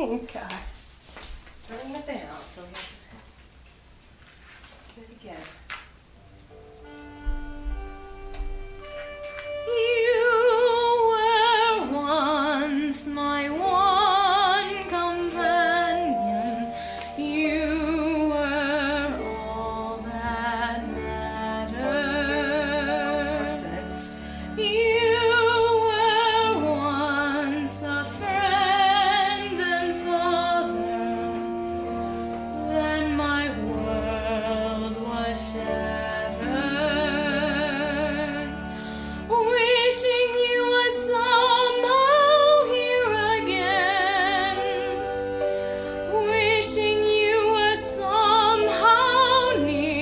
think I turned it down, so we have to do it again. You were once my one companion. You were all that mattered. What's the next? You were once a friend and father. Then my world was shattered. Wishing you were somehow here again. Wishing you were somehow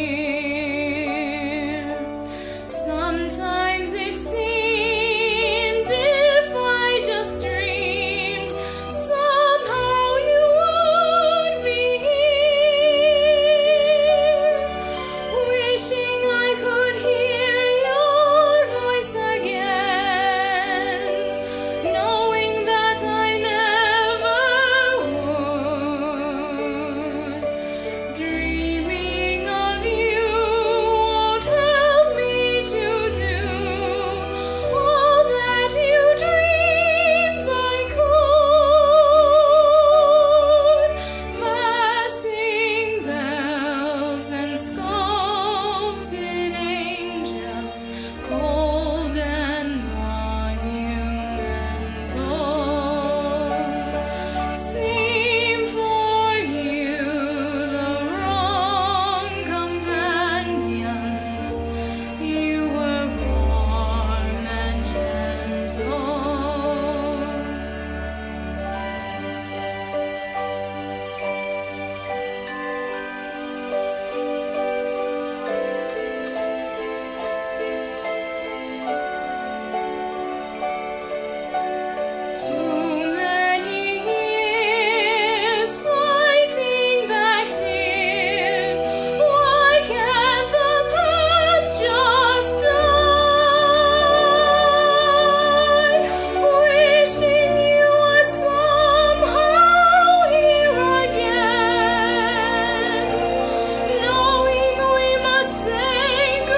near. Sometimes it seemed if I just dreamed, somehow you would be here. Wishing I could hear your voice again, knowing that I never would. Dreaming of you won't help me to do all that you dreamed I could. Passing bells and sculpted angels, cold and monumental, seem for you the wrong companions. You were warm and gentle. Too many years fighting back tears. Why can't the past just die? Wishing you were somehow here again, knowing we must say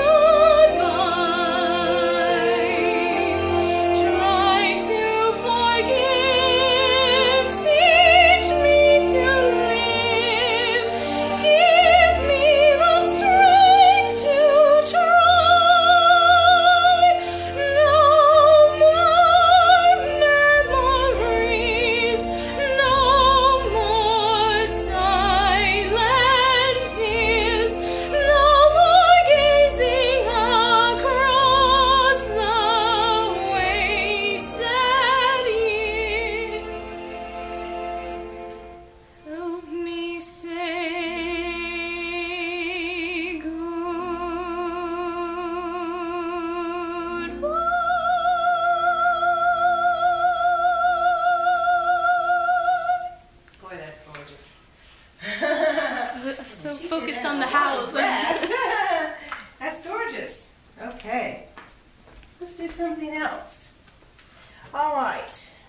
goodbye. Try to forgive, teach me to live, give me the strength to try. No more memories, no more silent tears, no more gazing across the wasted years. Help me say goodbye. Boy, that's gorgeous. I'm so She did focused have on a the lot of hows. breath. That's gorgeous. Okay. Let's do something else. All right.